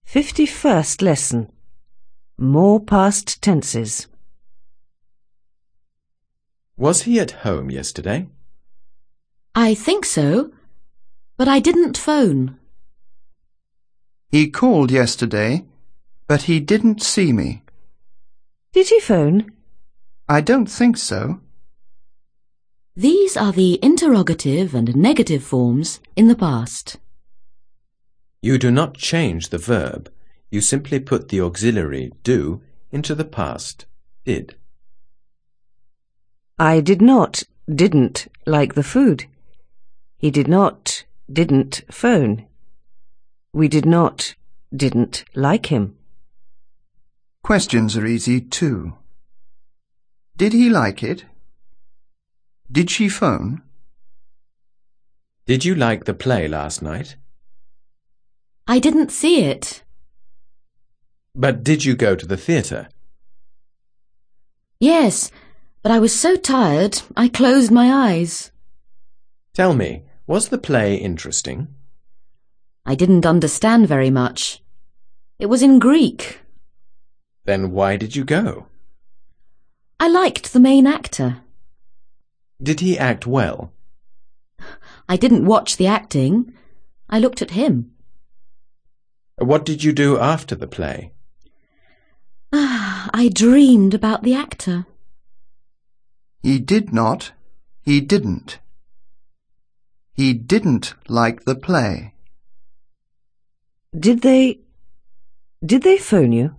51st lesson. More past tenses. Was he at home yesterday? I think so, but I didn't phone. He called yesterday, but he didn't see me. Did he phone? I don't think so. These are the interrogative and negative forms in the past. You do not change the verb. You simply put the auxiliary do into the past, did. I did not, didn't like the food. He did not, didn't phone. We did not, didn't like him. Questions are easy too. Did he like it? Did she phone? Did you like the play last night? I didn't see it. But did you go to the theatre? Yes, but I was so tired I closed my eyes. Tell me, was the play interesting? I didn't understand very much. It was in Greek. Then why did you go? I liked the main actor. Did he act well? I didn't watch the acting. I looked at him. What did you do after the play? I dreamed about the actor. He did not. He didn't. He didn't like the play. Did they phone you?